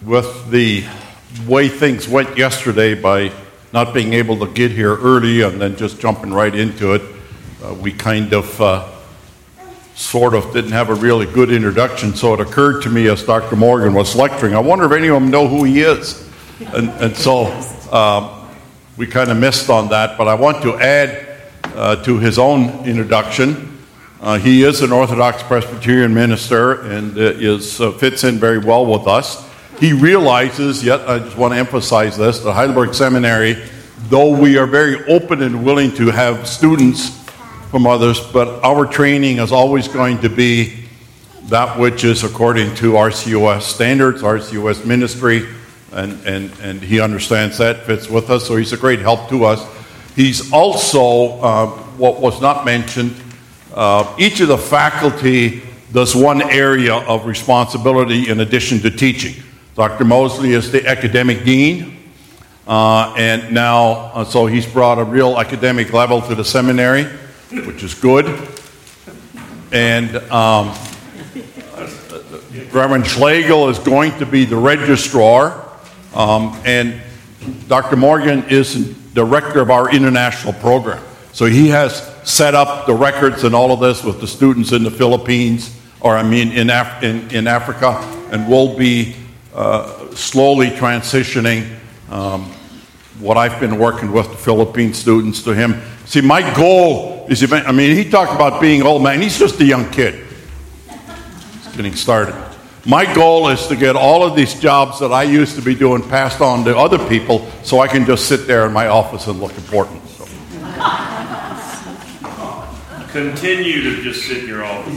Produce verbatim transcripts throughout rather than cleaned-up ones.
with the way things went yesterday by not being able to get here early and then just jumping right into it, uh, we kind of uh, sort of didn't have a really good introduction, so it occurred to me as Doctor Morgan was lecturing, I wonder if any of them know who he is. And, and so um, we kind of missed on that, but I want to add uh, to his own introduction. Uh, he is an Orthodox Presbyterian minister and uh, is uh, fits in very well with us. He realizes, yet I just want to emphasize this, that Heidelberg Seminary, though we are very open and willing to have students from others, but our training is always going to be that which is according to R C O S standards, R C O S ministry, and, and, and he understands that, fits with us, so he's a great help to us. He's also, uh, what was not mentioned, Uh, each of the faculty does one area of responsibility in addition to teaching. Doctor Mosley is the academic dean, uh, and now, uh, so he's brought a real academic level to the seminary, which is good. And um, Reverend Schlegel is going to be the registrar, um, and Doctor Morgan is director of our international program. So he has set up the records and all of this with the students in the Philippines, or I mean in, Af- in, in Africa, and we'll be uh, slowly transitioning um, what I've been working with the Philippine students to him. See, my goal is, I mean, he talked about being old man. He's just a young kid. He's getting started. My goal is to get all of these jobs that I used to be doing passed on to other people so I can just sit there in my office and look important. So. Continue to just sit in your office.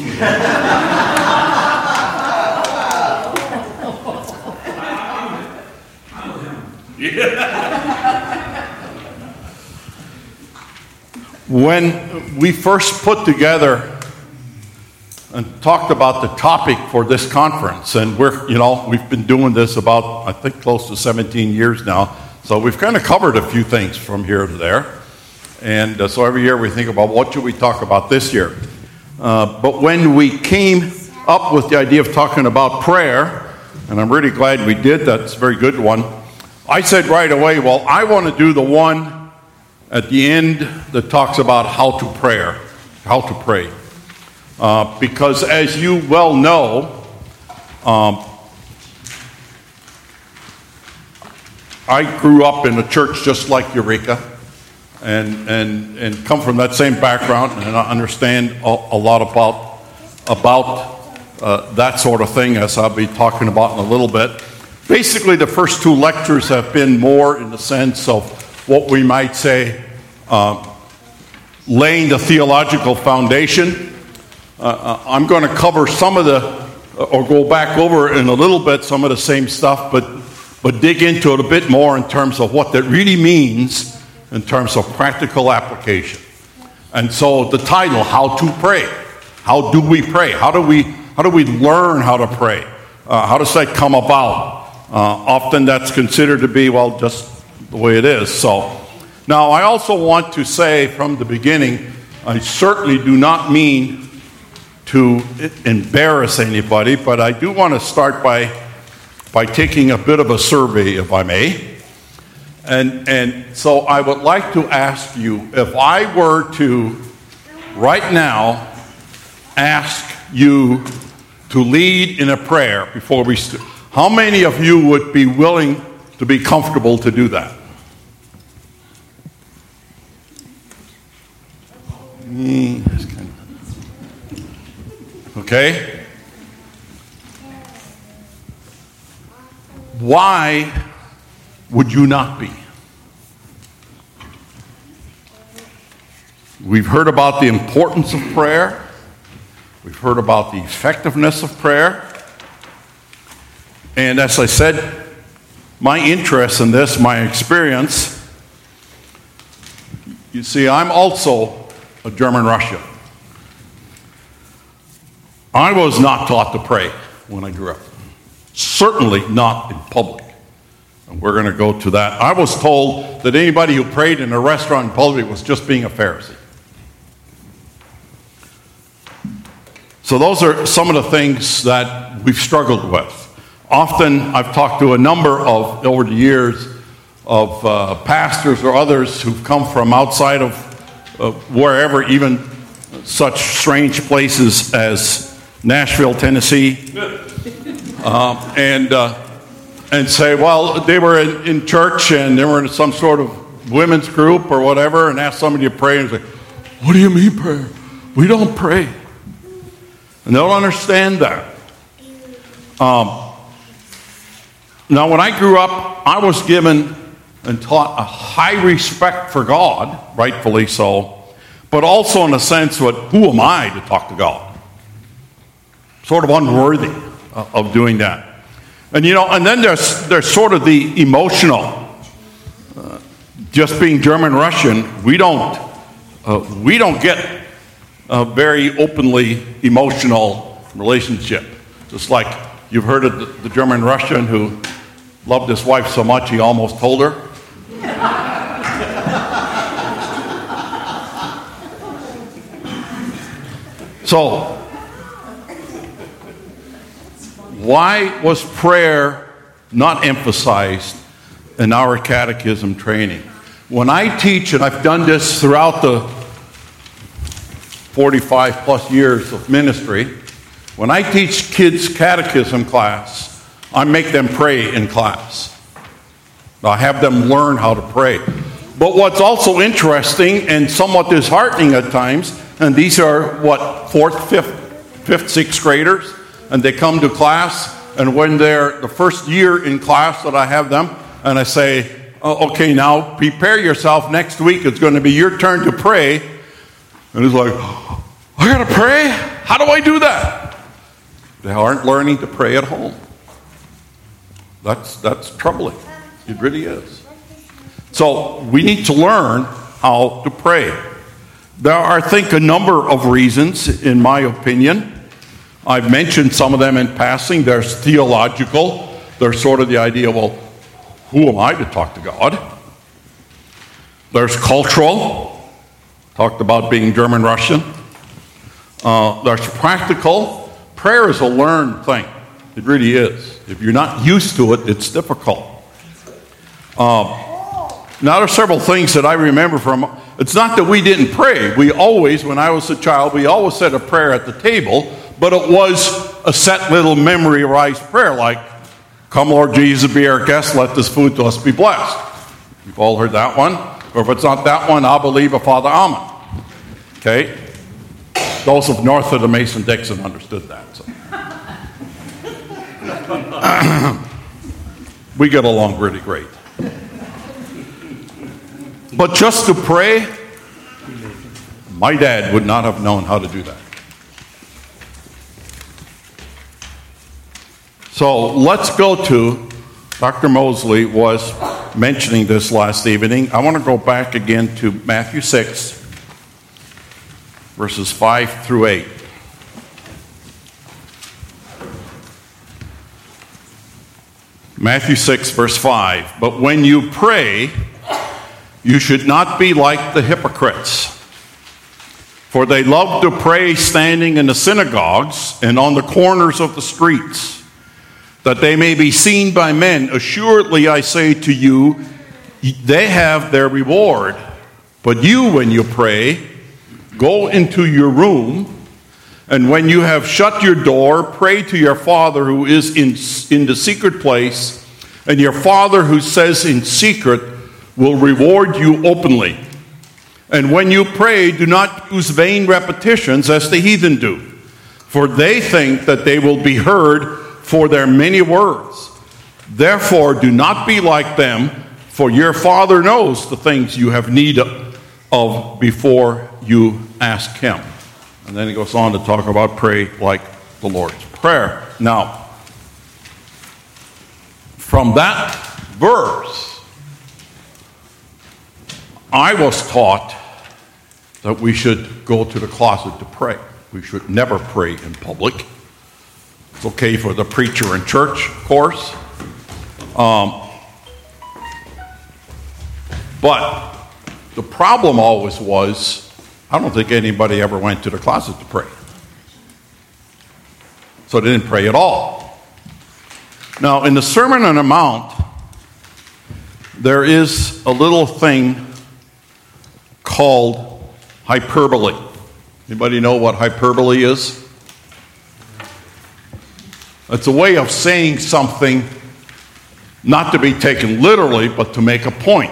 When we first put together and talked about the topic for this conference, and we're, you know, we've been doing this about, I think, close to seventeen years now, so we've kind of covered a few things from here to there. And uh, so every year we think about what should we talk about this year. Uh, but when we came up with the idea of talking about prayer, and I'm really glad we did, that's a very good one, I said right away, well, I want to do the one at the end that talks about how to pray, how to pray. Uh, because as you well know, um, I grew up in a church just like Eureka. And, and and come from that same background, and I understand a, a lot about about uh, that sort of thing, as I'll be talking about in a little bit. Basically, the first two lectures have been more in the sense of what we might say um, laying the theological foundation. Uh, I'm going to cover some of the, or go back over in a little bit some of the same stuff, but but dig into it a bit more in terms of what that really means in terms of practical application. And so the title, How to Pray. How do we pray? How do we how do we learn how to pray? Uh, how does that come about? Uh, often that's considered to be, well, just the way it is. So now I also want to say from the beginning, I certainly do not mean to embarrass anybody, but I do want to start by by taking a bit of a survey, if I may. And and so I would like to ask you, if I were to, right now, ask you to lead in a prayer before we st- how many of you would be willing to be comfortable to do that? Okay? Why would you not be? We've heard about the importance of prayer. We've heard about the effectiveness of prayer. And as I said, my interest in this, my experience, you see, I'm also a German Russian. I was not taught to pray when I grew up. Certainly not in public. And we're going to go to that. I was told that anybody who prayed in a restaurant in public was just being a Pharisee. So those are some of the things that we've struggled with. often I've talked to a number of, over the years, of uh, pastors or others who've come from outside of uh, wherever, even such strange places as Nashville, Tennessee, um, and uh, and say, well, they were in, in church and they were in some sort of women's group or whatever, and ask somebody to pray, and say, what do you mean prayer? We don't pray. And they don't understand that. Um, now, when I grew up, I was given and taught a high respect for God, rightfully so, but also in a sense that who am I to talk to God? Sort of unworthy of doing that. And you know, and then there's there's sort of the emotional. Uh, just being German Russian, we don't uh, we don't get a very openly emotional relationship. Just like you've heard of the, the German Russian who loved his wife so much he almost told her. So, why was prayer not emphasized in our catechism training? When I teach, and I've done this throughout the forty-five plus years of ministry, when I teach kids catechism class, I make them pray in class. I have them learn how to pray. But what's also interesting and somewhat disheartening at times, and these are what, fourth, fifth, fifth, sixth graders, and they come to class, and when they're the first year in class that I have them, and I say, oh, okay, now prepare yourself, next week it's going to be your turn to pray. And he's like, I got to pray? How do I do that? They aren't learning to pray at home. That's, that's troubling. It really is. So we need to learn how to pray. There are, I think, a number of reasons, in my opinion. I've mentioned some of them in passing. There's theological. There's sort of the idea, well, who am I to talk to God? There's cultural. Talked about being German Russian. Uh, there's practical. Prayer is a learned thing. It really is. If you're not used to it, it's difficult. Um, now, there are several things that I remember from. It's not that we didn't pray. We always, when I was a child, we always said a prayer at the table, but it was a set little memorized prayer, like, come Lord Jesus, be our guest, let this food to us be blessed. You've all heard that one. Or if it's not that one, I'll believe a Father, Amen. Okay? Those of north of the Mason-Dixon understood that. So. We get along really great. But just to pray, my dad would not have known how to do that. So let's go to, Doctor Mosley was mentioning this last evening. I want to go back again to Matthew six, verses five through eight. Matthew six, verse five. But when you pray, you should not be like the hypocrites, for they love to pray standing in the synagogues and on the corners of the streets, that they may be seen by men. Assuredly, I say to you, they have their reward. But you, when you pray, go into your room, and when you have shut your door, pray to your Father who is in, in the secret place, and your Father who says in secret will reward you openly. And when you pray, do not use vain repetitions as the heathen do, for they think that they will be heard for their many words. Therefore, do not be like them, for your Father knows the things you have need of before you ask him. And then he goes on to talk about pray like the Lord's Prayer. Now, from that verse, I was taught that we should go to the closet to pray. We should never pray in public. It's okay for the preacher in church, of course. Um, but the problem always was, I don't think anybody ever went to the closet to pray. So they didn't pray at all. Now, in the Sermon on the Mount, there is a little thing called hyperbole. Anybody know what hyperbole is? It's a way of saying something not to be taken literally, but to make a point.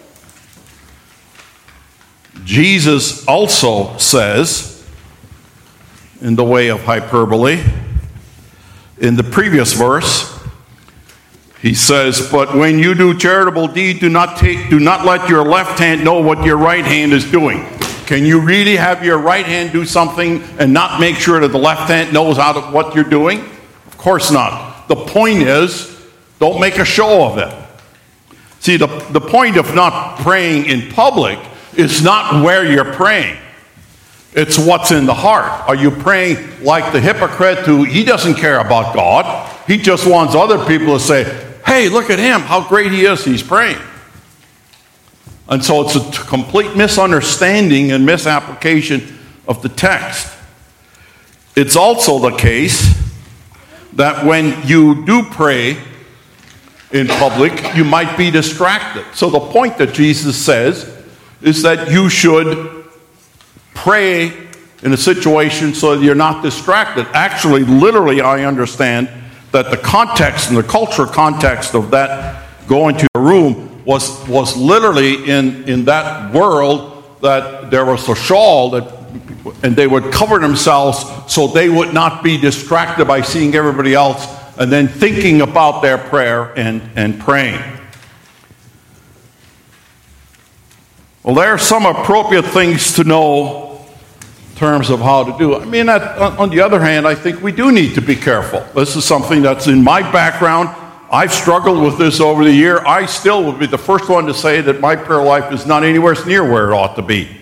Jesus also says, in the way of hyperbole, in the previous verse, he says, "But when you do charitable deed, do not take, do not let your left hand know what your right hand is doing." Can you really have your right hand do something and not make sure that the left hand knows out of what you're doing? Of course not. The point is, don't make a show of it. See, the, the point of not praying in public is not where you're praying. It's what's in the heart. Are you praying like the hypocrite who, he doesn't care about God. He just wants other people to say, "Hey, look at him, how great he is, he's praying." And so it's a t- complete misunderstanding and misapplication of the text. It's also the case that when you do pray in public, you might be distracted. So the point that Jesus says is that you should pray in a situation so that you're not distracted. Actually, literally, I understand that the context and the cultural context of that going to a room was was literally in, in that world that there was a shawl that, and they would cover themselves so they would not be distracted by seeing everybody else and then thinking about their prayer and, and praying. Well, there are some appropriate things to know in terms of how to do it. I mean, that, on the other hand, I think we do need to be careful. This is something that's in my background. I've struggled with this over the year. I still would be the first one to say that my prayer life is not anywhere near where it ought to be.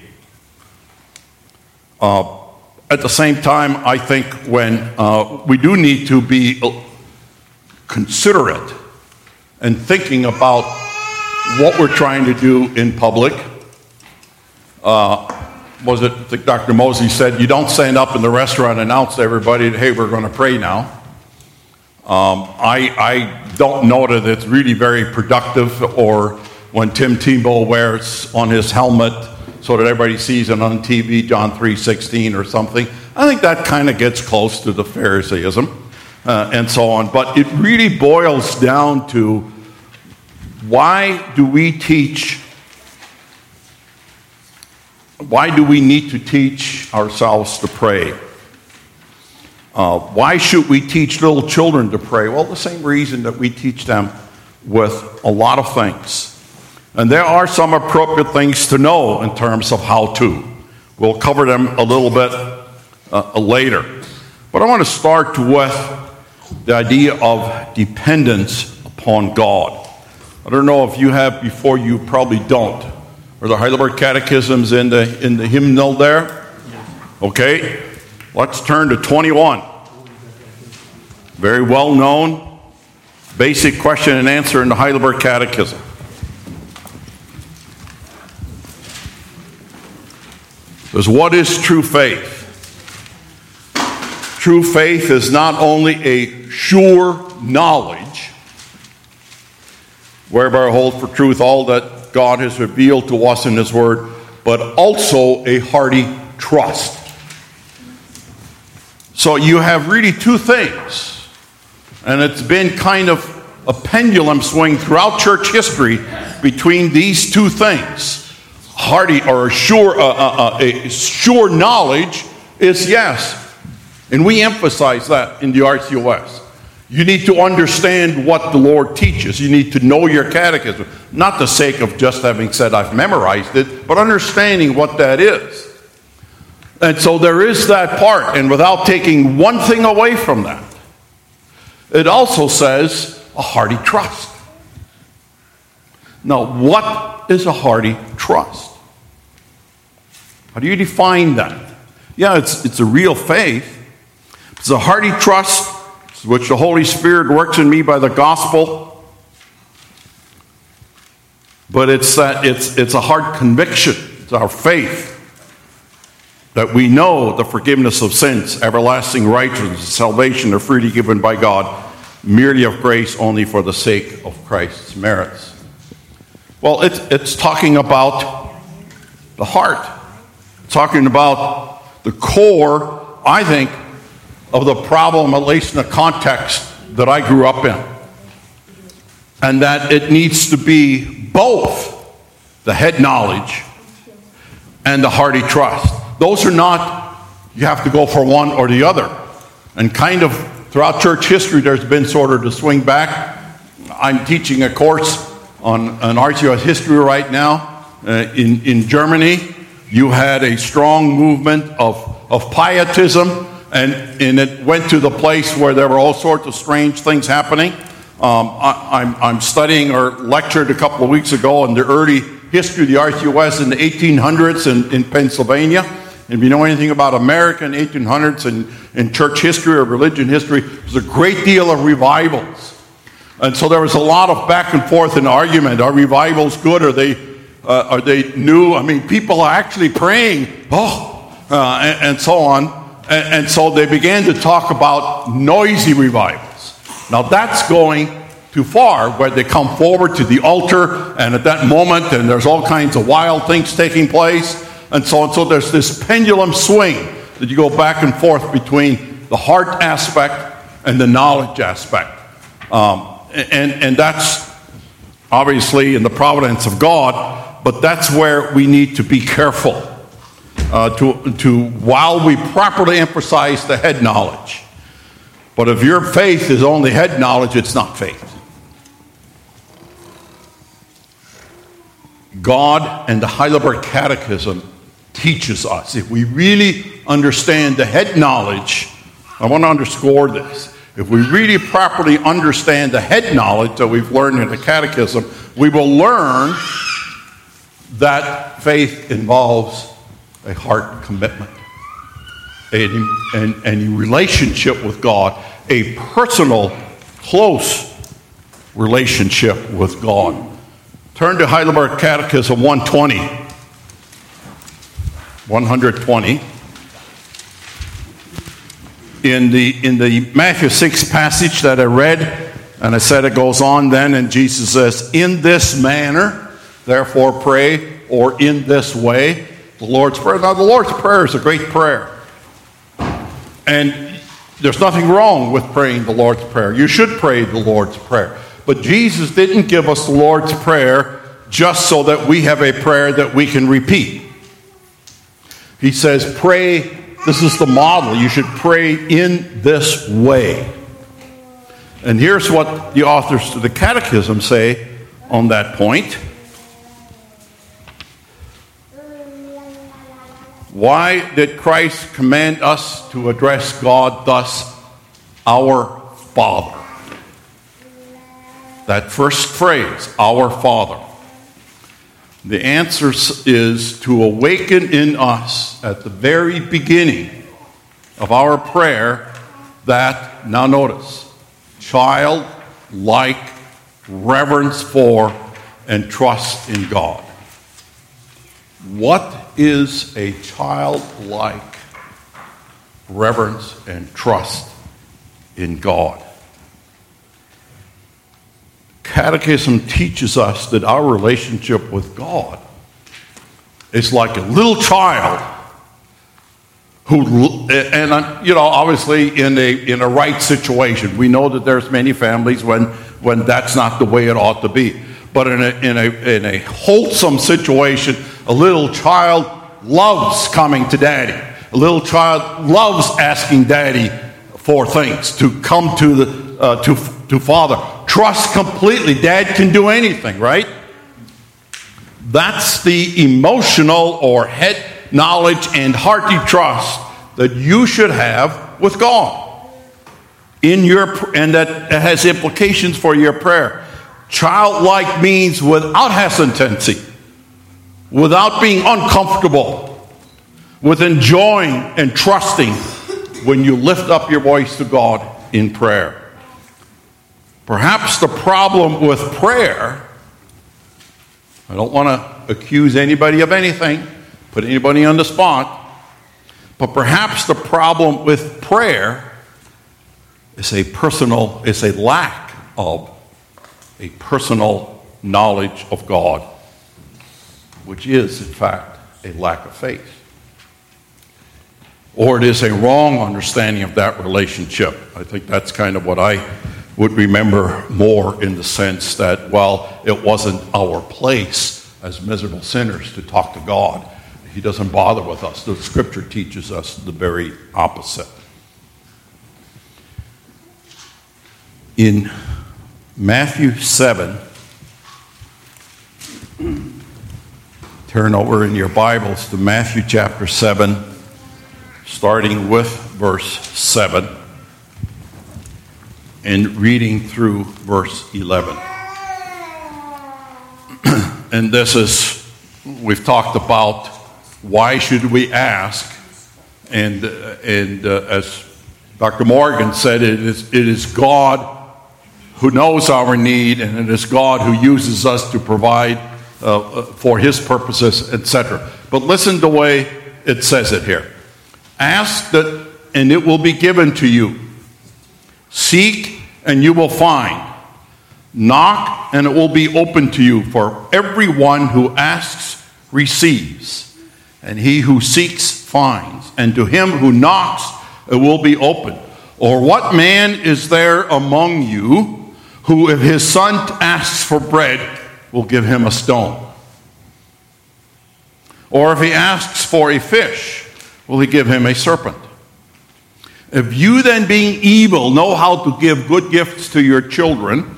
Uh, at the same time, I think when uh, we do need to be considerate and thinking about what we're trying to do in public. Uh, was it, I think Doctor Mosley said, you don't stand up in the restaurant and announce to everybody, "Hey, we're going to pray now." Um, I, I don't know that it's really very productive, or when Tim Tebow wears on his helmet so that everybody sees it on T V, John three sixteen or something. I think that kind of gets close to the Pharisaism uh, and so on. But it really boils down to, why do we teach, why do we need to teach ourselves to pray? Uh, why should we teach little children to pray? Well, the same reason that we teach them with a lot of things. And there are some appropriate things to know in terms of how to. We'll cover them a little bit uh, later. But I want to start with the idea of dependence upon God. I don't know if you have before, you probably don't. Are the Heidelberg Catechisms in the, in the hymnal there? Okay. Let's turn to twenty-one. Very well known, basic question and answer in the Heidelberg Catechism. It says, what is true faith? True faith is not only a sure knowledge, whereby I hold for truth all that God has revealed to us in His Word, but also a hearty trust. So you have really two things, and it's been kind of a pendulum swing throughout church history between these two things. Hearty or a sure, uh, uh, uh, a sure knowledge is yes, and we emphasize that in the R C O S. You need to understand what the Lord teaches. You need to know your catechism, not the sake of just having said I've memorized it, but understanding what that is. And so there is that part, and without taking one thing away from that, it also says a hearty trust. Now, what is a hearty trust? How do you define that? Yeah, it's, it's a real faith. It's a hearty trust, which the Holy Spirit works in me by the gospel. But it's that it's it's a hard conviction. It's our faith that we know the forgiveness of sins, everlasting righteousness, salvation are freely given by God merely of grace only for the sake of Christ's merits. Well, it's, it's talking about the heart. It's talking about the core, I think, of the problem, at least in the context that I grew up in. And that it needs to be both the head knowledge and the hearty trust. Those are not, you have to go for one or the other. And kind of throughout church history, there's been sort of the swing back. I'm teaching a course on an R C O S history right now. Uh, in, in Germany, you had a strong movement of, of pietism, and, and it went to the place where there were all sorts of strange things happening. Um, I, I'm, I'm studying or lectured a couple of weeks ago on the early history of the R C O S in the eighteen hundreds in, in Pennsylvania. And if you know anything about American eighteen hundreds and in church history or religion history, there's a great deal of revivals. And so there was a lot of back and forth in argument. Are revivals good? Are they, uh, are they new? I mean, people are actually praying, oh, uh, and, and so on. And, and so they began to talk about noisy revivals. Now that's going too far, where they come forward to the altar, and at that moment, and there's all kinds of wild things taking place, and so on. So there's this pendulum swing that you go back and forth between the heart aspect and the knowledge aspect. Um, and, and that's obviously in the providence of God, but that's where we need to be careful uh, to, to, while we properly emphasize the head knowledge. But if your faith is only head knowledge, it's not faith. God and the Heidelberg Catechism teaches us, if we really understand the head knowledge, I want to underscore this, if we really properly understand the head knowledge that we've learned in the Catechism, we will learn that faith involves a heart commitment, a, and, and a relationship with God, a personal, close relationship with God. Turn to Heidelberg Catechism one twenty. one twenty. In the, in the Matthew six passage that I read, and I said it goes on then, and Jesus says, in this manner, therefore pray, or in this way, the Lord's Prayer. Now the Lord's Prayer is a great prayer. And there's nothing wrong with praying the Lord's Prayer. You should pray the Lord's Prayer. But Jesus didn't give us the Lord's Prayer just so that we have a prayer that we can repeat. He says, pray, this is the model. You should pray in this way. And here's what the authors to the Catechism say on that point. Why did Christ command us to address God thus, our Father? That first phrase, our Father. The answer is to awaken in us at the very beginning of our prayer that, now notice, childlike reverence for and trust in God. What is a childlike reverence and trust in God? Catechism teaches us that our relationship with God is like a little child who, and you know, obviously in a in a right situation. We know that there's many families when when that's not the way it ought to be. But in a in a in a wholesome situation, a little child loves coming to daddy. A little child loves asking daddy for things, to come to the uh, to to father. Trust completely. Dad can do anything, right? That's the emotional or head knowledge and hearty trust that you should have with God. In your and that has implications for your prayer. Childlike means without hesitancy, without being uncomfortable, with enjoying and trusting when you lift up your voice to God in prayer. Perhaps the problem with prayer, I don't want to accuse anybody of anything, put anybody on the spot, but perhaps the problem with prayer is a personal, is a lack of a personal knowledge of God, which is, in fact, a lack of faith. Or it is a wrong understanding of that relationship. I think that's kind of what I would remember more, in the sense that, well, it wasn't our place as miserable sinners to talk to God. He doesn't bother with us. The Scripture teaches us the very opposite. In Matthew seven, turn over in your Bibles to Matthew chapter seven, starting with verse seven, and reading through verse eleven. And this is, we've talked about why should we ask, and uh, and uh, as Doctor Morgan said, it is it is God who knows our need, and it is God who uses us to provide uh, for His purposes, et cetera. But listen to the way it says it here. Ask that, and it will be given to you. Seek, and you will find. Knock, and it will be open to you. For everyone who asks receives, and he who seeks finds, and to him who knocks it will be open. Or what man is there among you who, if his son asks for bread, will give him a stone? Or if he asks for a fish, will he give him a serpent? If you then, being evil, know how to give good gifts to your children,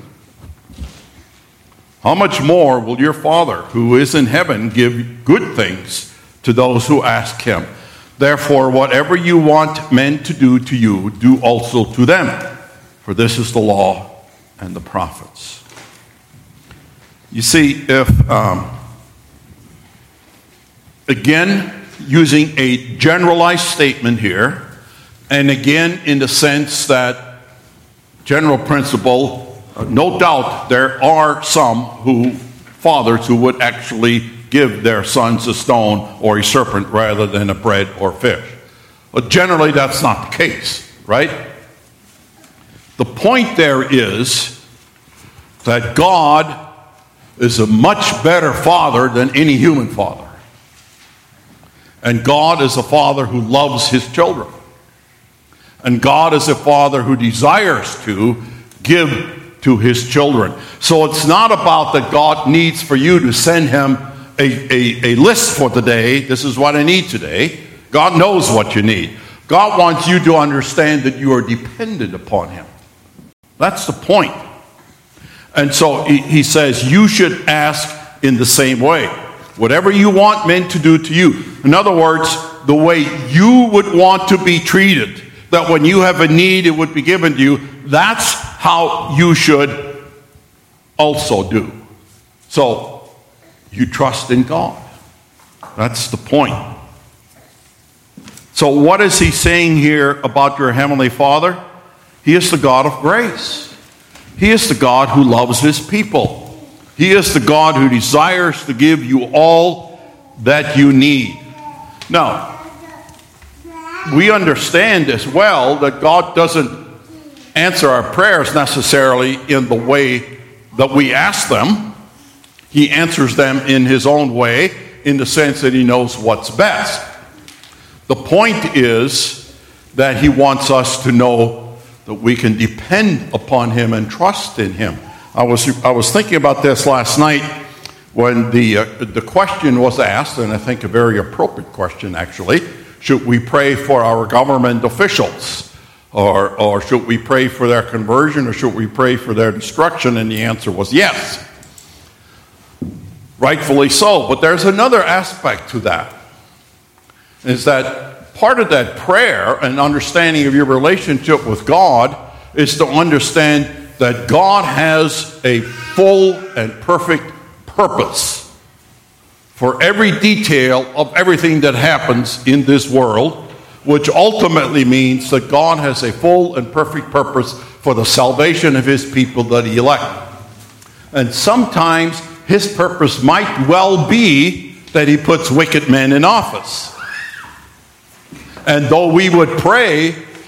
how much more will your Father who is in heaven give good things to those who ask him? Therefore, whatever you want men to do to you, do also to them. For this is the law and the prophets. You see, if, um, again, using a generalized statement here, and again in the sense that general principle, uh, no doubt there are some who, fathers who would actually give their sons a stone or a serpent rather than a bread or fish. But generally that's not the case, right? The point there is that God is a much better father than any human father. And God is a father who loves his children. And God is a father who desires to give to his children. So it's not about that God needs for you to send him a, a, a list for the day. This is what I need today. God knows what you need. God wants you to understand that you are dependent upon him. That's the point. And so he, he says you should ask in the same way. Whatever you want men to do to you. In other words, the way you would want to be treated. That when you have a need, it would be given to you. That's how you should also do. So, you trust in God. That's the point. So what is he saying here about your Heavenly Father? He is the God of grace. He is the God who loves his people. He is the God who desires to give you all that you need. Now, we understand as well that God doesn't answer our prayers necessarily in the way that we ask them. He answers them in his own way, in the sense that he knows what's best. The point is that he wants us to know that we can depend upon him and trust in him. I was I was thinking about this last night when the uh, the question was asked, and I think a very appropriate question actually. Should we pray for our government officials? Or, or should we pray for their conversion, or should we pray for their destruction? And the answer was yes. Rightfully so. But there's another aspect to that. Is that part of that prayer and understanding of your relationship with God is to understand that God has a full and perfect purpose for every detail of everything that happens in this world, which ultimately means that God has a full and perfect purpose for the salvation of his people that he elected. And sometimes his purpose might well be that he puts wicked men in office. And though we would pray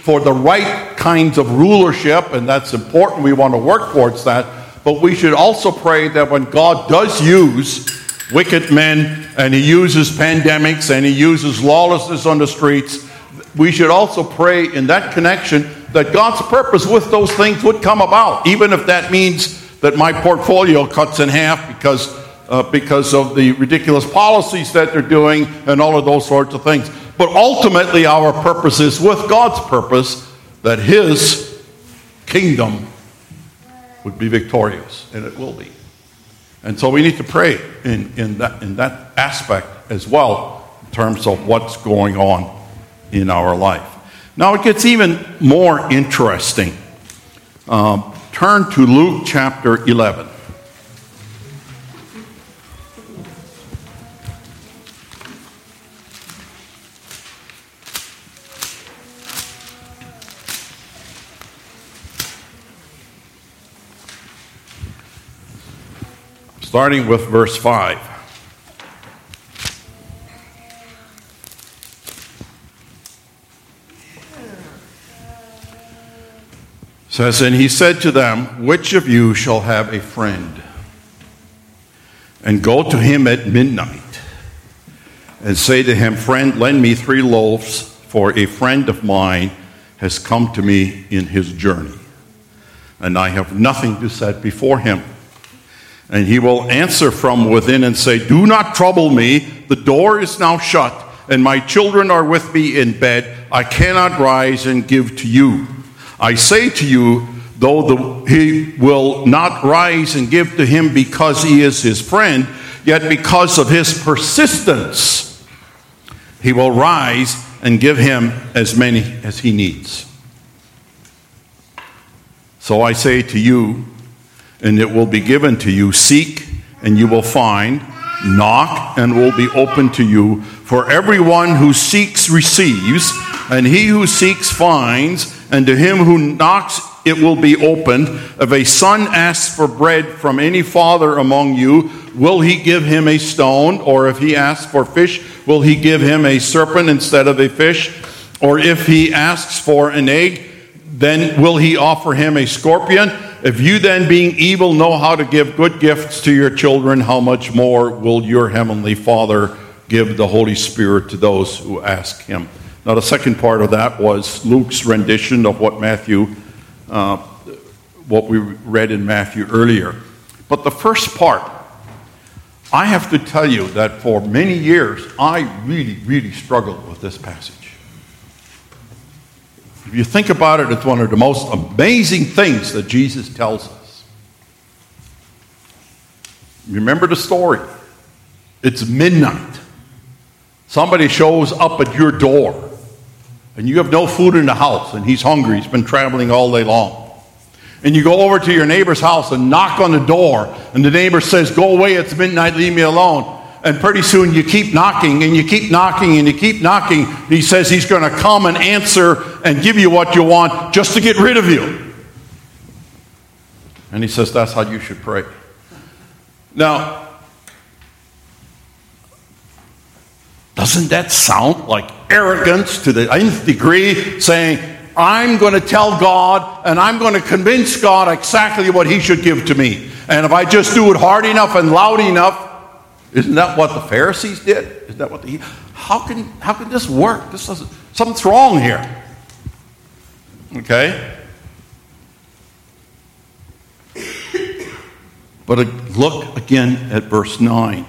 for the right kinds of rulership, and that's important. We want to work towards that. But we should also pray that when God does use wicked men, and he uses pandemics, and he uses lawlessness on the streets, we should also pray in that connection that God's purpose with those things would come about, even if that means that my portfolio cuts in half because uh, because of the ridiculous policies that they're doing and all of those sorts of things. But ultimately, our purpose is with God's purpose, that his kingdom would be victorious, and it will be. And so we need to pray in, in, that, in that aspect as well, in terms of what's going on in our life. Now it gets even more interesting. Um, turn to Luke chapter eleven. Starting with verse five. It says, and he said to them, which of you shall have a friend, and go to him at midnight, and say to him, friend, lend me three loaves, for a friend of mine has come to me in his journey, and I have nothing to set before him. And he will answer from within and say, do not trouble me, the door is now shut, and my children are with me in bed. I cannot rise and give to you. I say to you, though the, he will not rise and give to him because he is his friend, yet because of his persistence, he will rise and give him as many as he needs. So I say to you, and it will be given to you, seek and you will find, knock and will be open to you. For everyone who seeks receives, and he who seeks finds, and to him who knocks it will be opened. If a son asks for bread from any father among you, will he give him a stone? Or if he asks for fish, will he give him a serpent instead of a fish? Or if he asks for an egg, then will he offer him a scorpion? If you then, being evil, know how to give good gifts to your children, how much more will your heavenly Father give the Holy Spirit to those who ask him? Now, the second part of that was Luke's rendition of what Matthew, uh, what we read in Matthew earlier. But the first part, I have to tell you that for many years, I really, really struggled with this passage. If you think about it, it's one of the most amazing things that Jesus tells us. Remember the story. It's midnight. Somebody shows up at your door, and you have no food in the house, and he's hungry. He's been traveling all day long. And you go over to your neighbor's house and knock on the door, and the neighbor says, go away, it's midnight, leave me alone. And pretty soon you keep knocking, and you keep knocking, and you keep knocking. He says he's going to come and answer and give you what you want just to get rid of you. And he says that's how you should pray. Now, doesn't that sound like arrogance to the nth degree, saying, I'm going to tell God, and I'm going to convince God exactly what he should give to me. And if I just do it hard enough and loud enough, isn't that what the Pharisees did? Isn't that what the how can how can this work? This doesn't, something's wrong here. Okay? But look again at verse nine.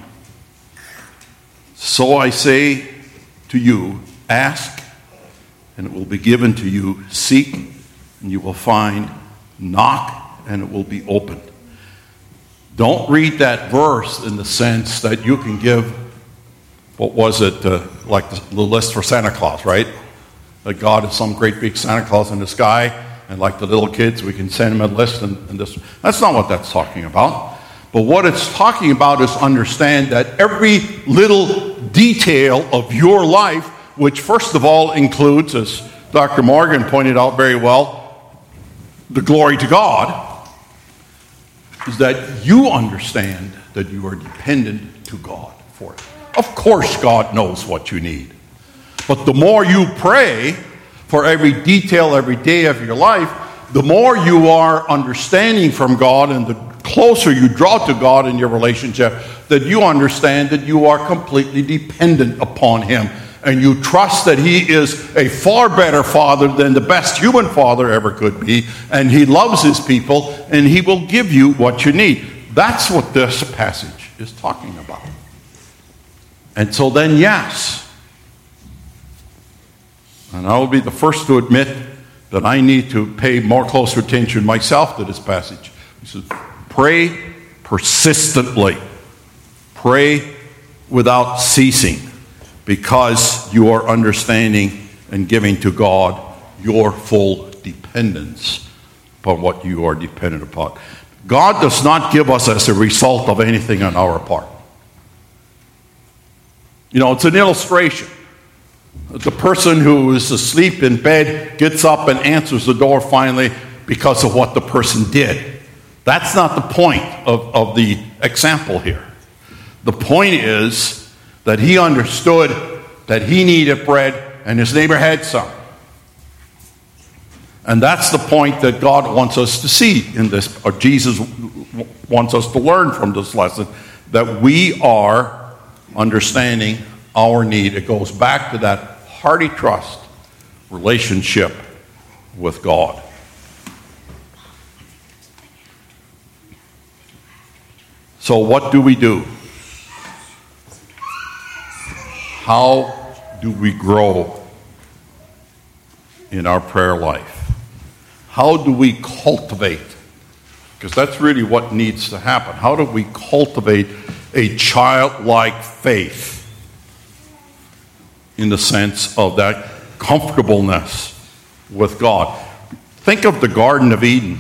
So I say to you, ask, and it will be given to you. Seek, and you will find. Knock, and it will be opened. Don't read that verse in the sense that you can give, what was it, uh, like the, the list for Santa Claus, right? That God is some great big Santa Claus in the sky, and like the little kids, we can send them a list and, and this. That's not what that's talking about. But what it's talking about is understand that every little detail of your life, which first of all includes, as Doctor Morgan pointed out very well, the glory to God, is that you understand that you are dependent to God for it. Of course God knows what you need. But the more you pray, for every detail, every day of your life, the more you are understanding from God and the closer you draw to God in your relationship, that you understand that you are completely dependent upon Him. And you trust that He is a far better Father than the best human father ever could be. And He loves His people, and He will give you what you need. That's what this passage is talking about. And so then, yes, and I will be the first to admit that I need to pay more closer attention myself to this passage. He says, pray persistently. Pray without ceasing, because you are understanding and giving to God your full dependence upon what you are dependent upon. God does not give us as a result of anything on our part. You know, it's an illustration. The person who is asleep in bed gets up and answers the door finally because of what the person did. That's not the point of, of the example here. The point is that he understood that he needed bread and his neighbor had some. And that's the point that God wants us to see in this, or Jesus wants us to learn from this lesson, that we are understanding our need. It goes back to that hearty trust relationship with God. So what do we do? How do we grow in our prayer life? How do we cultivate? Because that's really what needs to happen. How do we cultivate a childlike faith in the sense of that comfortableness with God? Think of the Garden of Eden.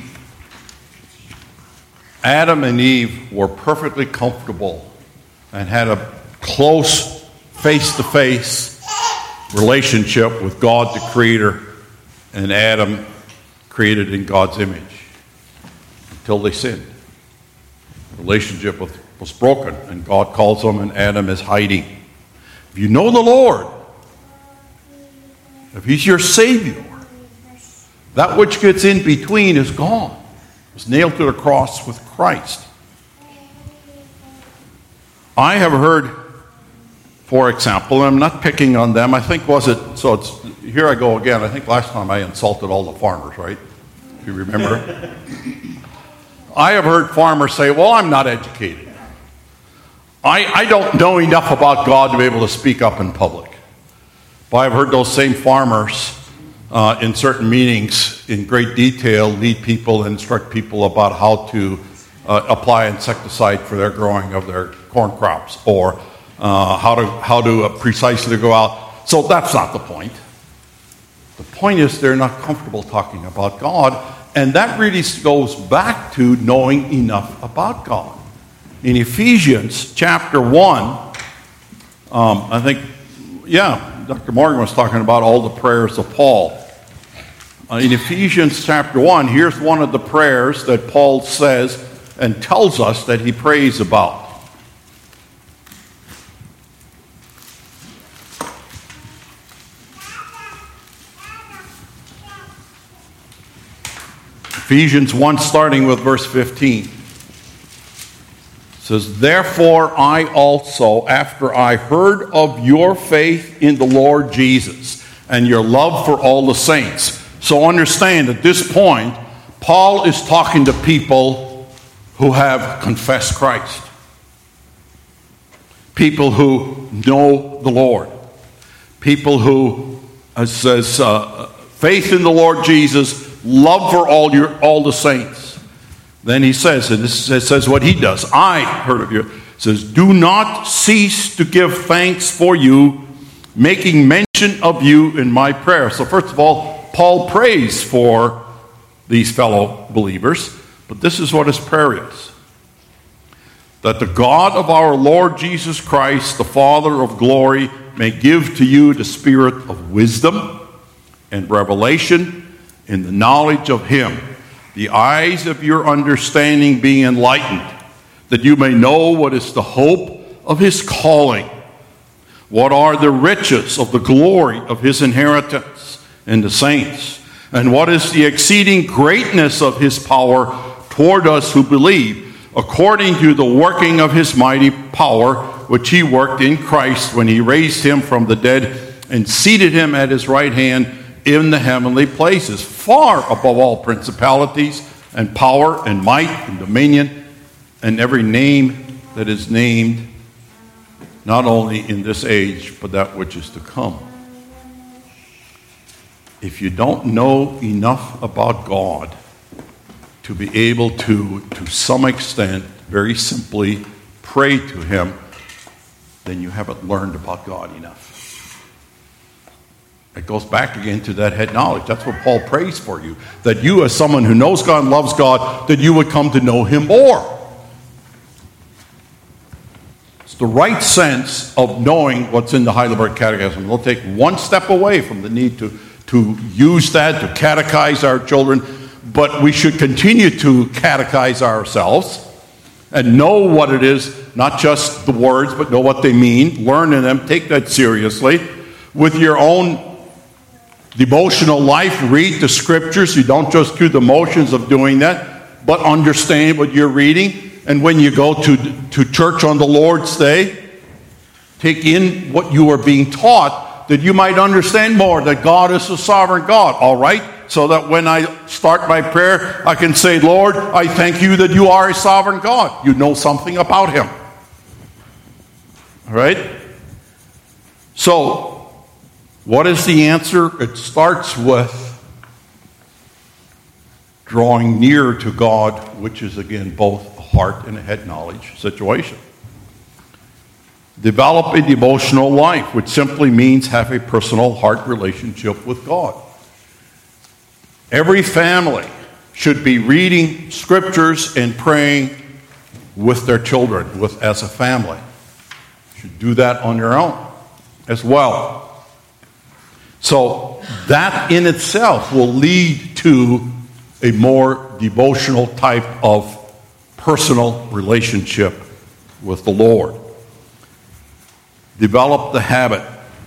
Adam and Eve were perfectly comfortable and had a close face-to-face relationship with God the Creator, and Adam created in God's image until they sinned. The relationship was, was broken, and God calls them, and Adam is hiding. If you know the Lord, if He's your Savior, that which gets in between is gone. It was nailed to the cross with Christ. I have heard, for example, and I'm not picking on them, I think was it, so it's, here I go again, I think last time I insulted all the farmers, right? If you remember. I have heard farmers say, well, I'm not educated. I, I don't know enough about God to be able to speak up in public. But I've heard those same farmers uh, in certain meetings in great detail lead people and instruct people about how to uh, apply insecticide for their growing of their corn crops, or uh, how to, how to uh, precisely go out. So that's not the point. The point is they're not comfortable talking about God, and that really goes back to knowing enough about God. In Ephesians chapter one, um, I think, yeah, Doctor Morgan was talking about all the prayers of Paul. Uh, in Ephesians chapter one, here's one of the prayers that Paul says and tells us that he prays about. Ephesians one, starting with verse fifteen. It says, therefore I also, after I heard of your faith in the Lord Jesus and your love for all the saints. So understand, at this point, Paul is talking to people who have confessed Christ. People who know the Lord. People who, it says, uh, faith in the Lord Jesus, love for all your all the saints. Then he says, and this says what he does. I heard of you. It says, do not cease to give thanks for you, making mention of you in my prayer. So first of all, Paul prays for these fellow believers, but this is what his prayer is. That the God of our Lord Jesus Christ, the Father of glory, may give to you the spirit of wisdom and revelation in the knowledge of him, the eyes of your understanding being enlightened, that you may know what is the hope of his calling, what are the riches of the glory of his inheritance in the saints. And what is the exceeding greatness of his power toward us who believe, according to the working of his mighty power, which he worked in Christ when he raised him from the dead and seated him at his right hand in the heavenly places, far above all principalities and power and might and dominion and every name that is named, not only in this age, but that which is to come. If you don't know enough about God to be able to, to some extent, very simply pray to him, then you haven't learned about God enough. It goes back again to that head knowledge. That's what Paul prays for you. That you, as someone who knows God and loves God, that you would come to know him more. It's the right sense of knowing what's in the Heidelberg Catechism. We'll take one step away from the need to to use that, to catechize our children, but we should continue to catechize ourselves and know what it is, not just the words, but know what they mean, learn in them, take that seriously. With your own devotional life, read the scriptures. You don't just do the motions of doing that, but understand what you're reading. And when you go to, to church on the Lord's Day, take in what you are being taught, that you might understand more that God is a sovereign God, all right? So that when I start my prayer, I can say, Lord, I thank you that you are a sovereign God. You know something about him. All right? So, what is the answer? It starts with drawing near to God, which is, again, both a heart and a head knowledge situation. Develop a devotional life, which simply means have a personal heart relationship with God. Every family should be reading scriptures and praying with their children, with as a family. You should do that on your own as well. So that in itself will lead to a more devotional type of personal relationship with the Lord. Develop the habit.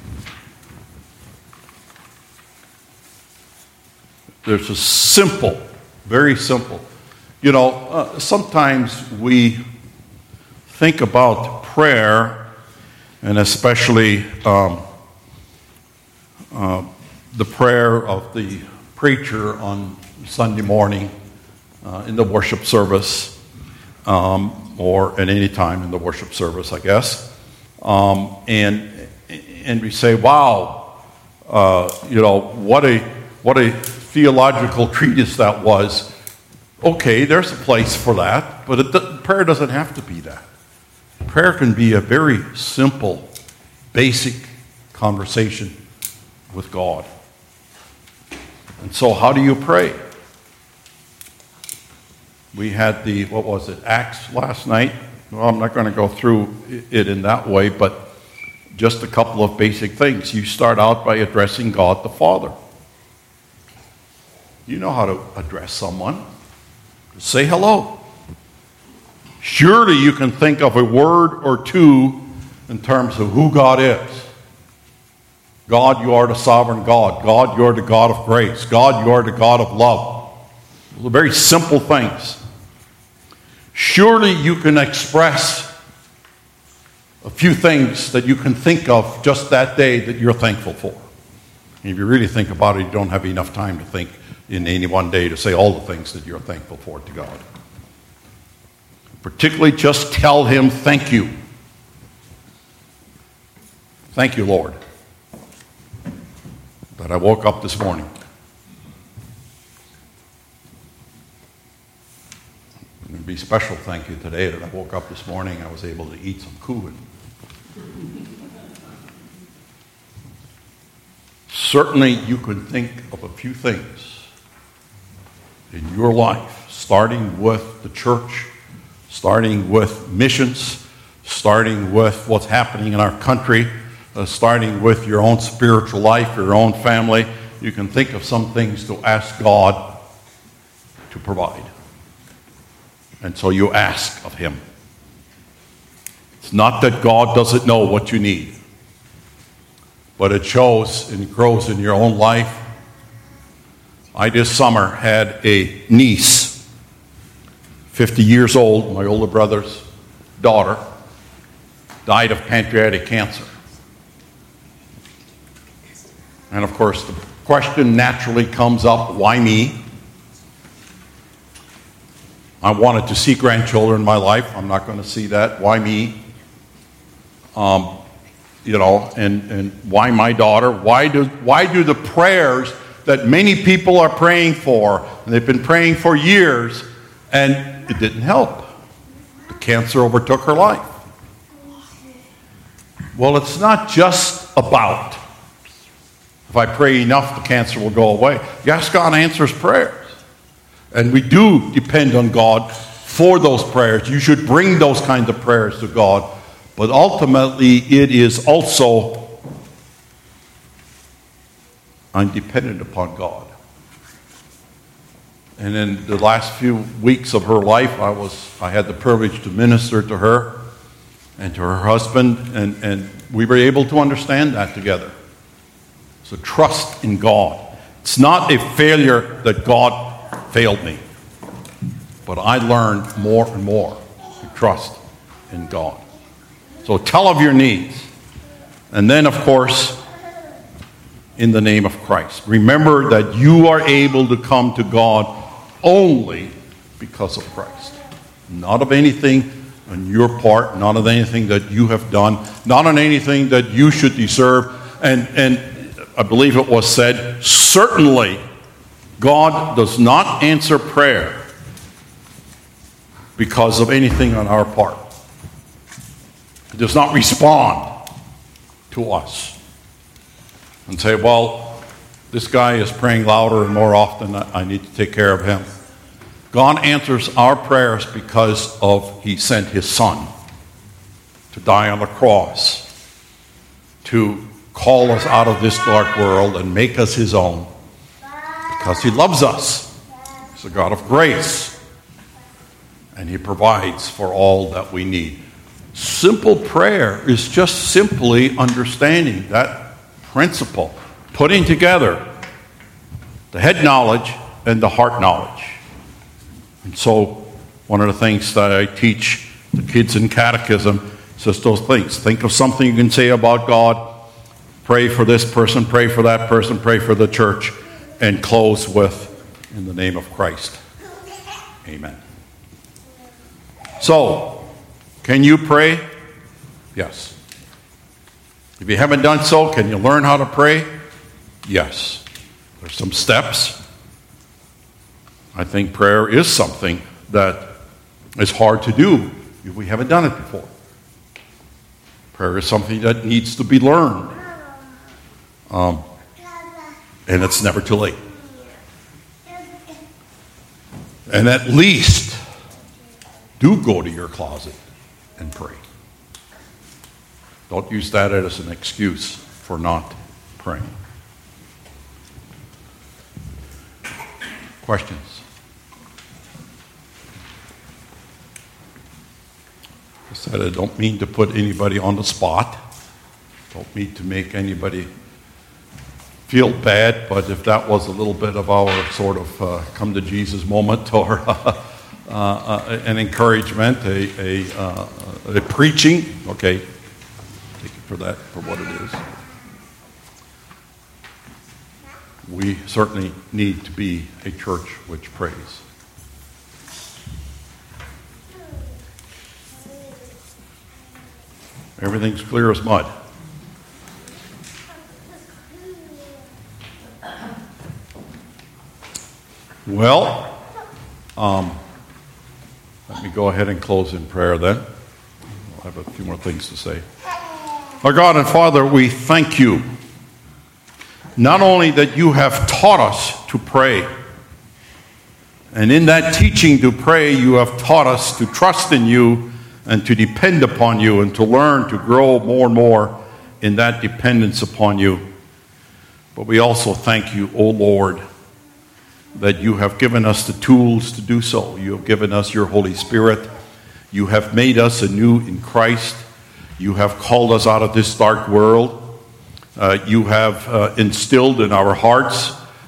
There's a simple, very simple. You know, uh, sometimes we think about prayer, and especially um, uh, the prayer of the preacher on Sunday morning uh, in the worship service, um, or at any time in the worship service, I guess. Um, and and we say, wow, uh, you know, what a what a theological treatise that was. Okay, there's a place for that, but it, prayer doesn't have to be that. Prayer can be a very simple, basic conversation with God. And so how do you pray? We had the, what was it, Acts last night. Well, I'm not going to go through it in that way, but just a couple of basic things. You start out by addressing God the Father. You know how to address someone. Say hello. Surely you can think of a word or two in terms of who God is. God, you are the sovereign God. God, you are the God of grace. God, you are the God of love. Those are very simple things. Surely you can express a few things that you can think of just that day that you're thankful for. And if you really think about it, you don't have enough time to think in any one day to say all the things that you're thankful for to God. Particularly just tell him thank you. Thank you, Lord, that I woke up this morning. It'd be special thank you today that I woke up this morning, I was able to eat some kuchen. Certainly you can think of a few things in your life, starting with the church, starting with missions, starting with what's happening in our country, uh, starting with your own spiritual life, your own family. You can think of some things to ask God to provide. And so you ask of him. It's not that God doesn't know what you need, but it shows and grows in your own life I this summer had a niece, fifty years old, my older brother's daughter, died of pancreatic cancer. And of course, the question naturally comes up, why me? I wanted to see grandchildren in my life. I'm not going to see that. Why me? Um, you know, and, and why my daughter? Why do, why do the prayers that many people are praying for, and they've been praying for years, and it didn't help? The cancer overtook her life. Well, it's not just about, if I pray enough, the cancer will go away. Yes, God answers prayers. And we do depend on God for those prayers. You should bring those kinds of prayers to God. But ultimately, it is also, I'm dependent upon God. And in the last few weeks of her life, I was I had the privilege to minister to her and to her husband, and, and we were able to understand that together. So trust in God. It's not a failure that God failed me, but I learned more and more to trust in God. So tell of your needs. And then, of course, in the name of Christ. Remember that you are able to come to God only because of Christ. Not of anything on your part, not of anything that you have done, not on anything that you should deserve. And, and I believe it was said, certainly God does not answer prayer because of anything on our part. He does not respond to us and say, well, this guy is praying louder and more often, I need to take care of him. God answers our prayers because of He sent His Son to die on the cross, to call us out of this dark world and make us His own, because He loves us. He's a God of grace, and He provides for all that we need. Simple prayer is just simply understanding that principle, putting together the head knowledge and the heart knowledge. And so one of the things that I teach the kids in catechism is just those things. Think of something you can say about God, pray for this person, pray for that person, pray for the church, and close with, in the name of Christ. Amen. So, can you pray? Yes. If you haven't done so, can you learn how to pray? Yes. There's some steps. I think prayer is something that is hard to do if we haven't done it before. Prayer is something that needs to be learned. Um, and it's never too late. And at least do go to your closet and pray. Don't use that as an excuse for not praying. Questions? I said I don't mean to put anybody on the spot. Don't mean to make anybody feel bad, but if that was a little bit of our sort of uh, come to Jesus moment, or uh, uh, an encouragement, a, a, uh, a preaching, okay, take it for that, for what it is. We certainly need to be a church which prays. Everything's clear as mud. Well, um, let me go ahead and close in prayer then. I'll have a few more things to say. Our God and Father, we thank you, not only that you have taught us to pray, and in that teaching to pray, you have taught us to trust in you and to depend upon you and to learn to grow more and more in that dependence upon you. But we also thank you, O Lord, that you have given us the tools to do so. You have given us your Holy Spirit. You have made us anew in Christ. You have called us out of this dark world. Uh, you have uh, instilled in our hearts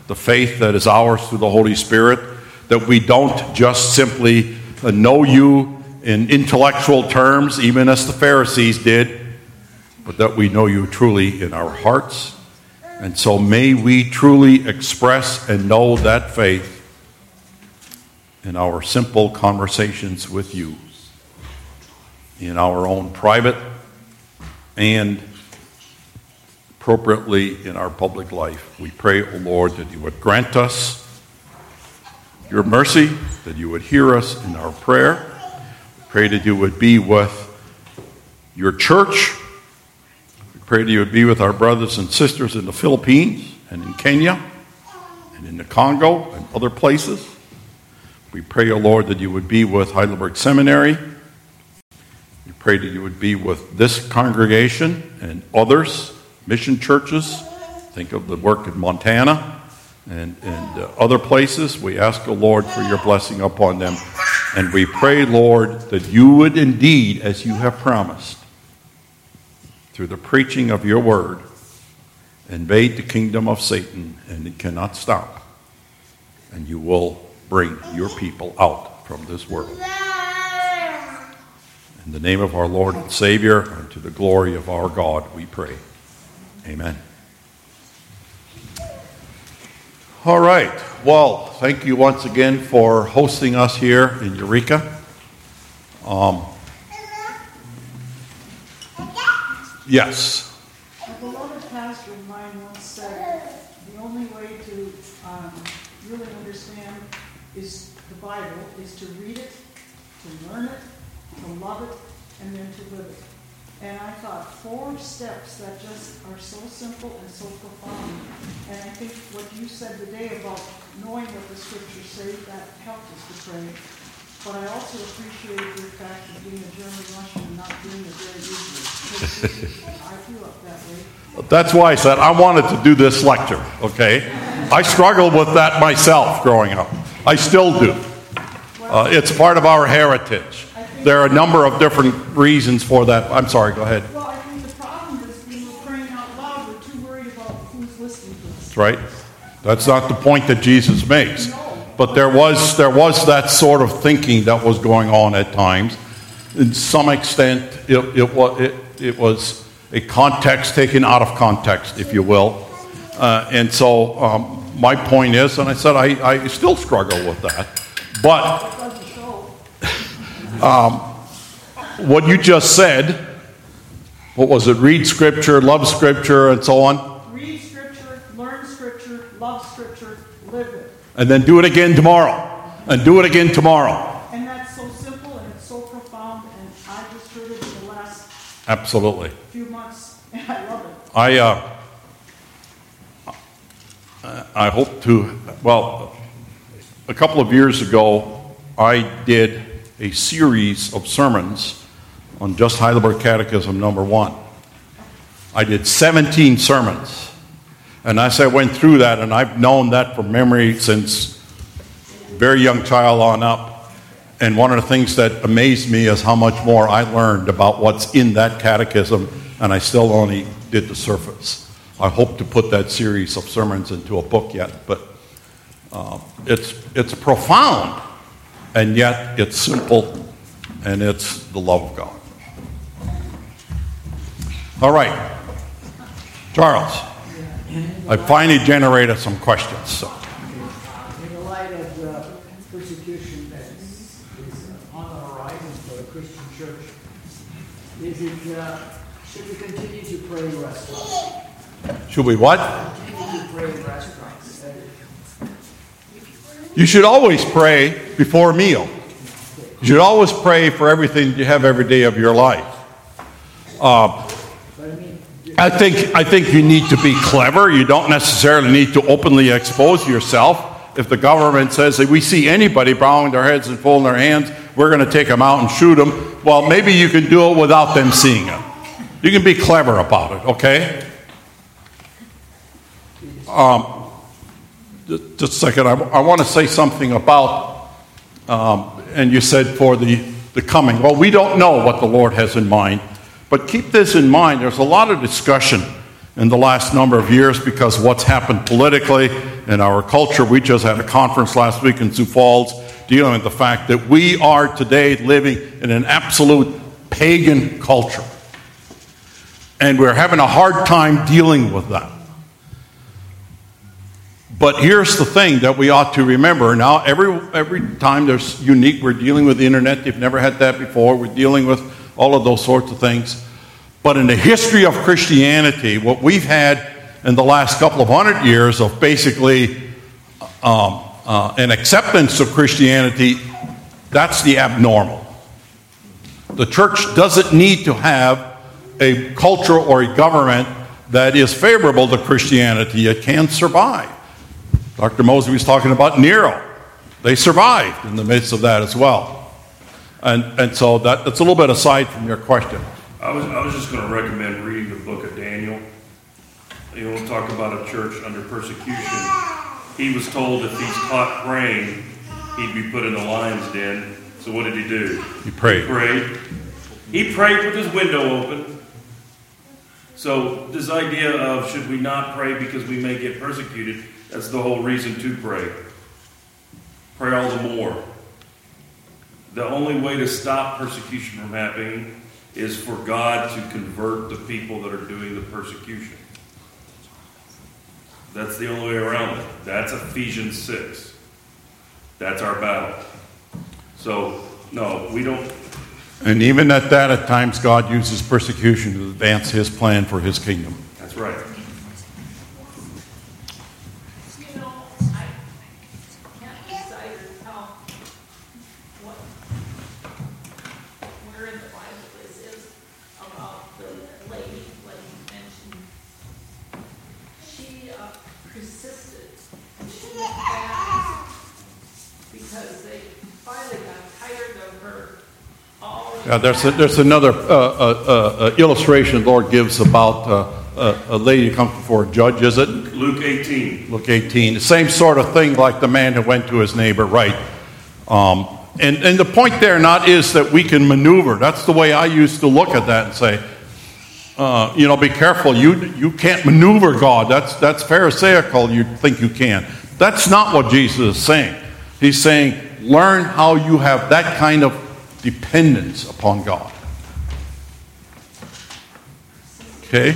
the faith that is ours through the Holy Spirit, that we don't just simply know you in intellectual terms, even as the Pharisees did, but that we know you truly in our hearts. And so may we truly express and know that faith in our simple conversations with you, in our own private and appropriately in our public life. We pray, O Lord, that you would grant us your mercy, that you would hear us in our prayer. We pray that you would be with your church. We pray that you would be with our brothers and sisters in the Philippines and in Kenya and in the Congo and other places. We pray, O Lord, that you would be with Heidelberg Seminary. We pray that you would be with this congregation and others, mission churches. Think of the work in Montana and, and uh, other places. We ask, O Lord, for your blessing upon them. And we pray, Lord, that you would indeed, as you have promised, through the preaching of your word, invade the kingdom of Satan, and it cannot stop. And you will bring your people out from this world. In the name of our Lord and Savior, and to the glory of our God, we pray. Amen. All right. Well, thank you once again for hosting us here in Eureka. Um, yes. A beloved pastor of mine once said, the only way to um, really understand is the Bible is to read it, to learn it, to love it, and then to live it. And I thought, four steps that just are so simple and so profound. And I think what you said today about knowing what the scriptures say, that helped us to pray. But I also appreciated your fact of being a German Russian and not doing it very easily. I grew up that way. That's why I said I wanted to do this lecture, okay? I struggled with that myself growing up. I still do. Uh, it's part of our heritage. There are a number of different reasons for that. I'm sorry, go ahead. Well, I think the problem is we were praying out loud. We're too worried about who's listening to us. That's right. That's not the point that Jesus makes. But there was there was that sort of thinking that was going on at times. In some extent, it, it, was, it, it was a context taken out of context, if you will. Uh, and so um, my point is, and I said I, I still struggle with that. But um, what you just said, what was it? Read Scripture, love Scripture, and so on. Read Scripture, learn Scripture, love Scripture, live it. And then do it again tomorrow. And do it again tomorrow. And that's so simple and it's so profound, and I just heard it in the last Absolutely. few months, and I love it. I uh, I hope to, well, a couple of years ago, I did a series of sermons on just Heidelberg Catechism number one. I did seventeen sermons. And as I went through that, and I've known that from memory since very young child on up, and one of the things that amazed me is how much more I learned about what's in that catechism, and I still only did the surface. I hope to put that series of sermons into a book yet, but uh, it's it's profound, and yet it's simple, and it's the love of God. All right, Charles, I finally generated some questions. So. In the light of the persecution that is on the horizon for the Christian church, is it, uh, should we continue to pray in restaurants? Should we what? Continue to pray in restaurants. You should always pray before a meal. You should always pray for everything you have every day of your life. Uh, I think I think you need to be clever. You don't necessarily need to openly expose yourself. If the government says that we see anybody bowing their heads and folding their hands, we're going to take them out and shoot them. Well, maybe you can do it without them seeing it. You can be clever about it, okay? Um, just a second. I, I want to say something about, um, and you said for the, the coming. Well, we don't know what the Lord has in mind. But keep this in mind, there's a lot of discussion in the last number of years because of what's happened politically in our culture. We just had a conference last week in Sioux Falls dealing with the fact that we are today living in an absolute pagan culture. And we're having a hard time dealing with that. But here's the thing that we ought to remember. Now, every every time there's unique, we're dealing with the internet. They've never had that before. We're dealing with all of those sorts of things. But in the history of Christianity, what we've had in the last couple of hundred years of basically um, uh, an acceptance of Christianity, that's the abnormal. The church doesn't need to have a culture or a government that is favorable to Christianity. It can survive. Doctor Mosley was talking about Nero. They survived in the midst of that as well. And and so that, that's a little bit aside from your question. I was I was just going to recommend reading the book of Daniel. You know, we'll talk about a church under persecution. He was told if he's caught praying, he'd be put in the lion's den. So what did he do? He prayed. He prayed. He prayed with his window open. So this idea of should we not pray because we may get persecuted, that's the whole reason to pray. Pray all the more. The only way to stop persecution from happening is for God to convert the people that are doing the persecution. That's the only way around it. That's Ephesians six. That's our battle. So, no, we don't... And even at that, at times, God uses persecution to advance His plan for His kingdom. That's right. You know, I can't decide or tell what, where in the Bible this is about the lady, like you mentioned. She uh, persisted, and she went back because they finally got tired of her. Yeah, there's a, there's another uh, uh, uh, illustration the Lord gives about uh, a, a lady who comes before a judge, is it? Luke eighteen. Luke eighteen. The same sort of thing like the man who went to his neighbor, right? Um, and, and the point there not is that we can maneuver. That's the way I used to look at that and say, uh, you know, be careful. You you can't maneuver God. That's, that's Pharisaical. You think you can. That's not what Jesus is saying. He's saying, learn how you have that kind of dependence upon God. Okay?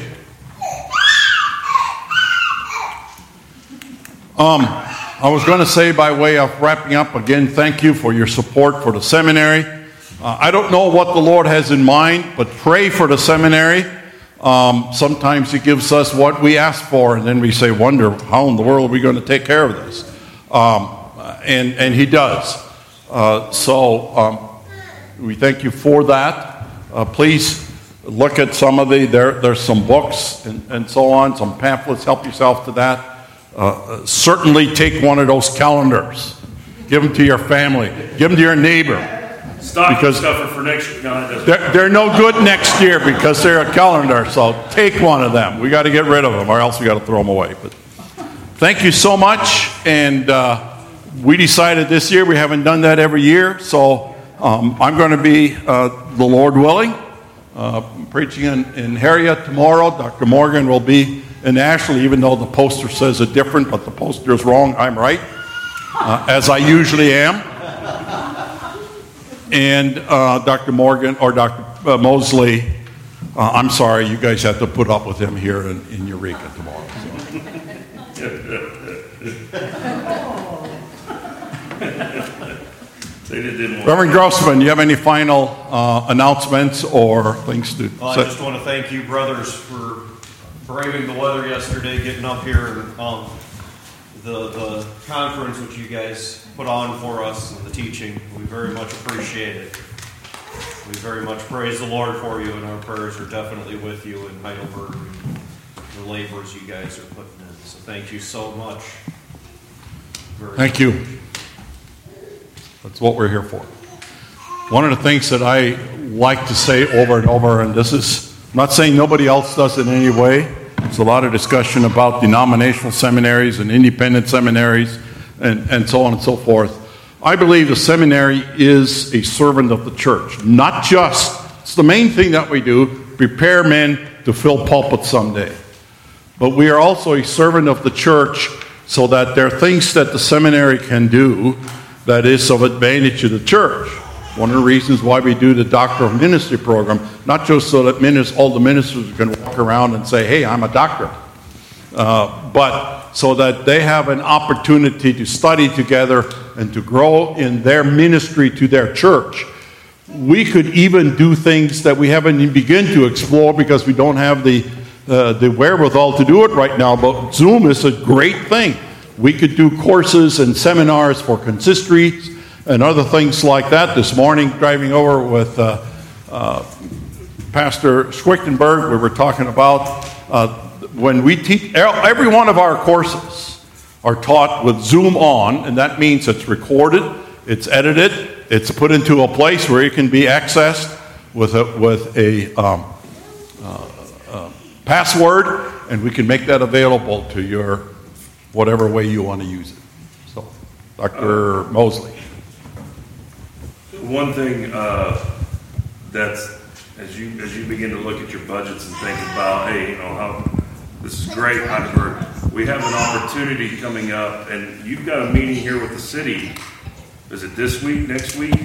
Um, I was going to say by way of wrapping up again, thank you for your support for the seminary. Uh, I don't know what the Lord has in mind, but pray for the seminary. Um, sometimes He gives us what we ask for, and then we say, wonder, how in the world are we going to take care of this? Um, and, and He does. Uh, so, um, we thank you for that. Uh, please look at some of the, there, there's some books and, and so on, some pamphlets, help yourself to that. Uh, certainly take one of those calendars. Give them to your family. Give them to your neighbor. Stocking because stuffer for next year. No, they're, they're no good next year because they're a calendar, so take one of them. We got to get rid of them or else we got to throw them away. But thank you so much. And uh, we decided this year, we haven't done that every year, so Um, I'm going to be, uh, the Lord willing, uh, preaching in, in Harriet tomorrow. Doctor Morgan will be in Ashley, even though the poster says it different, but the poster is wrong. I'm right, uh, as I usually am. And uh, Doctor Morgan, or Doctor Uh, Mosley, uh, I'm sorry, you guys have to put up with him here in, in Eureka tomorrow. So. Reverend Grossman, do you have any final uh, announcements or things to well, say? I just want to thank you, brothers, for braving the weather yesterday, getting up here, and um, the, the conference which you guys put on for us and the teaching. We very much appreciate it. We very much praise the Lord for you, and our prayers are definitely with you in Heidelberg and the labors you guys are putting in. So thank you so much. Very Thank you. That's what we're here for. One of the things that I like to say over and over, and this is, I'm not saying nobody else does it in any way. There's a lot of discussion about denominational seminaries and independent seminaries and, and so on and so forth. I believe the seminary is a servant of the church. Not just, it's the main thing that we do, prepare men to fill pulpits someday. but we are also a servant of the church, so that there are things that the seminary can do that is of advantage to the church. One of the reasons why we do the Doctor of Ministry program, not just so that ministers, all the ministers can walk around and say, hey, I'm a doctor, uh, but so that they have an opportunity to study together and to grow in their ministry to their church. We could even do things that we haven't even begun to explore because we don't have the uh, the wherewithal to do it right now, but Zoom is a great thing. We could do courses and seminars for consistories and other things like that. This morning, driving over with uh, uh, Pastor Schwichtenberg, we were talking about uh, when we teach, every one of our courses are taught with Zoom on, and that means it's recorded, it's edited, it's put into a place where it can be accessed with a, with a um, uh, uh, password, and we can make that available to your whatever way you want to use it. So, Doctor Uh, Mosley. One thing uh, that's, as you as you begin to look at your budgets and think about, hey, you know, how this is great, Heidelberg. We have an opportunity coming up, and you've got a meeting here with the city. Is it this week, next week?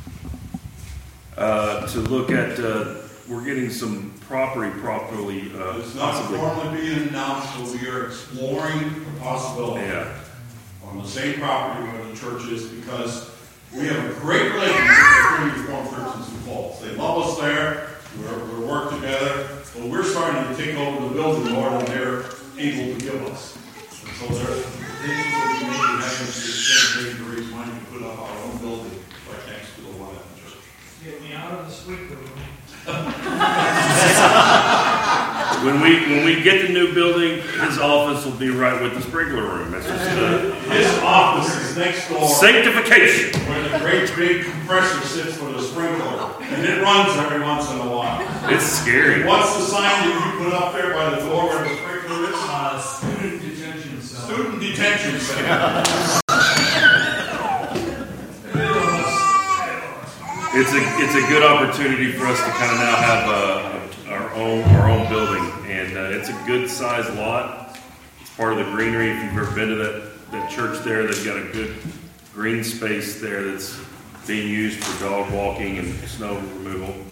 Uh, to look at, uh, we're getting some property properly. Uh, It's not possibly. formally being announced, but we are exploring the possibility Yeah. on the same property where the church is, because we have a great relationship with Trinity Reformed Church in Sioux Falls. They love us there. We're, we work together, but we're starting to take over the building more than they're able to give us. And so there are things that we may be having to exchange to raise money to put up our own building right next to the one at the church. Get me out of the sweeper room. When we when we get the new building, his office will be right with the sprinkler room. That's just uh, His office is next door, sanctification. where the great big compressor sits for the sprinkler, and it runs every once in a while. It's scary. What's the sign that you put up there by the door where the sprinkler is? Uh, student detention cell. Student detention center. It's a it's a good opportunity for us to kind of now have uh, our own our own building, and uh, it's a good sized lot. It's part of the greenery. If you've ever been to that, that church there, they've got a good green space there that's being used for dog walking and snow removal.